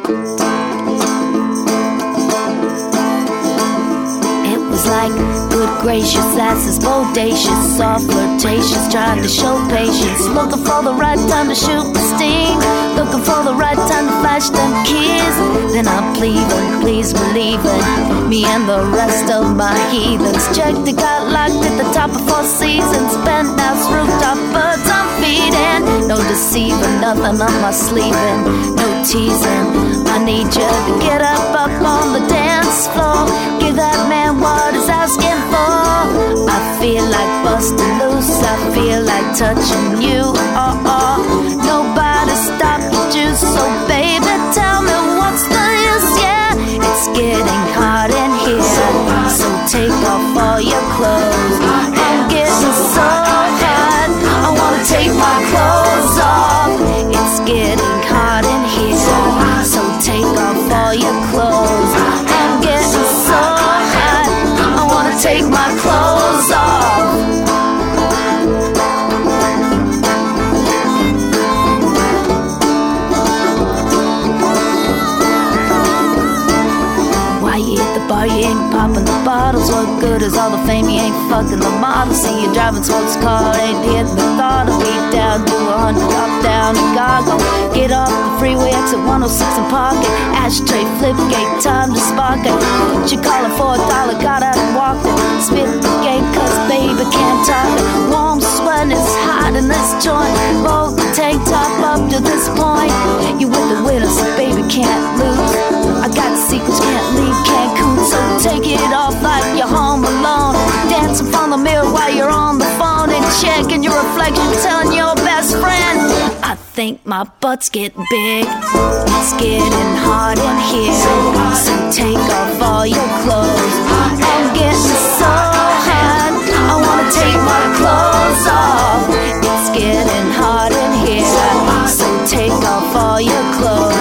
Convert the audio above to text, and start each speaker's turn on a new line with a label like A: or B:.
A: It was like good gracious asses, bodacious, soft flirtatious, trying to show patience, looking for the right time to shoot the sting, looking for the right time to flash them keys. Then I'm pleading, please believe it, me and the rest of my heathens. Checked it, got locked at the top of Four Seasons, penthouse rooftop, birds I'm feeding. No deceiving, nothing up my sleeving, no teasing. I need you to get up on the dance floor, give that man what he's asking for. I feel like busting loose, I feel like touching you. Nobody stop the juice, so baby tell me what's the use. Yeah, it's getting hot in here, so take off all your clothes. I'm getting so hot, I wanna take my clothes off. It's getting hot in here, so take off all your clothes. I'm getting so hot, I wanna take my clothes off. Why you hit the bar, you ain't popping the bottles? What good is all the fame, you ain't fucking the model? See you driving sports car, ain't hitting the throttle. Beat down to 100, drop down to goggle. Get off the freeway, exit 106 and park it. Ashtray, flip gate, time to spark it. What you calling for $1, got out and walked it. Spit the gate, cause baby can't talk it. Warm sweat, it's hot in this joint. Roll the tank top up to this point. You with the winners, so baby can't lose. I got the secrets, can't leave Cancun, so take it off like you're home alone. Dance in front of the mirror while you're on the phone and checking your reflection, telling your best friend, I think my butt's getting big. It's getting hot in here, so take off all your clothes. I'm getting so hot, I wanna take my clothes off. It's getting hot in here, so take off all your clothes.